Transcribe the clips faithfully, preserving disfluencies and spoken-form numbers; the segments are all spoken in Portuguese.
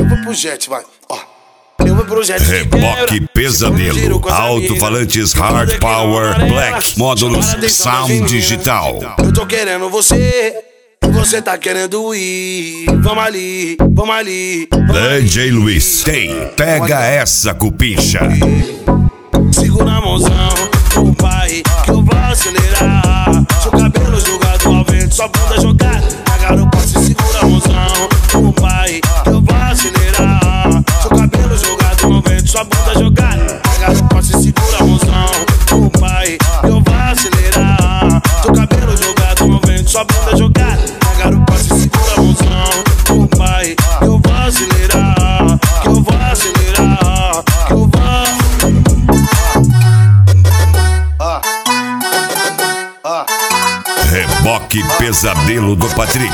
vou pro jet, vai. Ó. Eu vou pro jet. Reboque pesadelo. Alto-falantes Hard Power Black. Módulos Sound Digital. Eu tô querendo você. Você tá querendo ir. Vamos ali, vamos ali. D J Luiz. Tem. Pega essa cupincha. Segura a mãozão, o pai, que eu vou acelerar. Seu cabelo jogado ao vento, sua bunda jogada. A garupa se segura a mãozão, o pai, que eu vou acelerar. Seu cabelo jogado ao vento, sua bunda jogada. A garupa se segura a mãozão, o pai, que eu vou acelerar. Seu cabelo jogado ao vento, sua bunda jogada. A garupa se segura a mãozão, o pai, que eu vou acelerar. Que eu vou acelerar, que eu vou. Reboque pesadelo do Patrick.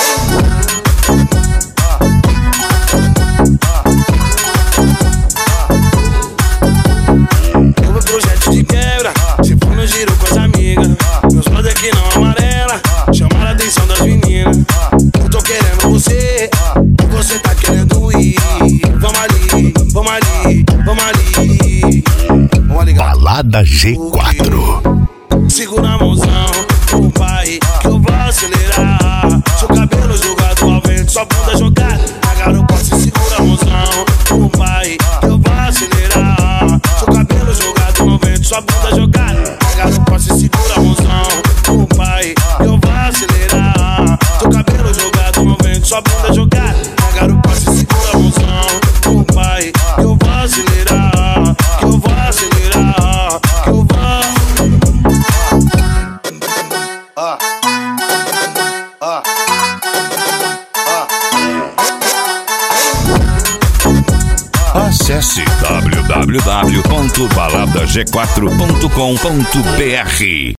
Eu vou pro jet de quebra, se for no giro com as amigas. Meus brothers aqui não amarela, chamaram a atenção das meninas. Eu tô querendo você, você tá querendo ir. Vamos ali, vamos ali, vamos ali. Vamos ligar. Balada G quatro. Segura a mãozão, o pai, que eu vou acelerar. Seu cabelo jogado ao vento, sua bunda jogada. A garupa se segura a mãozão, o pai, que eu vou acelerar. Seu cabelo jogado ao vento, sua bunda jogada. A garupa se segura a mãozão, o pai, que eu vou acelerar. Seu cabelo jogado ao vento, sua bunda jogada. A garupa se segura a mãozão, o pai, que eu vou acelerar. Que eu vou acelerar, que eu vou. Acesse w w w ponto balada g quatro ponto com ponto b r.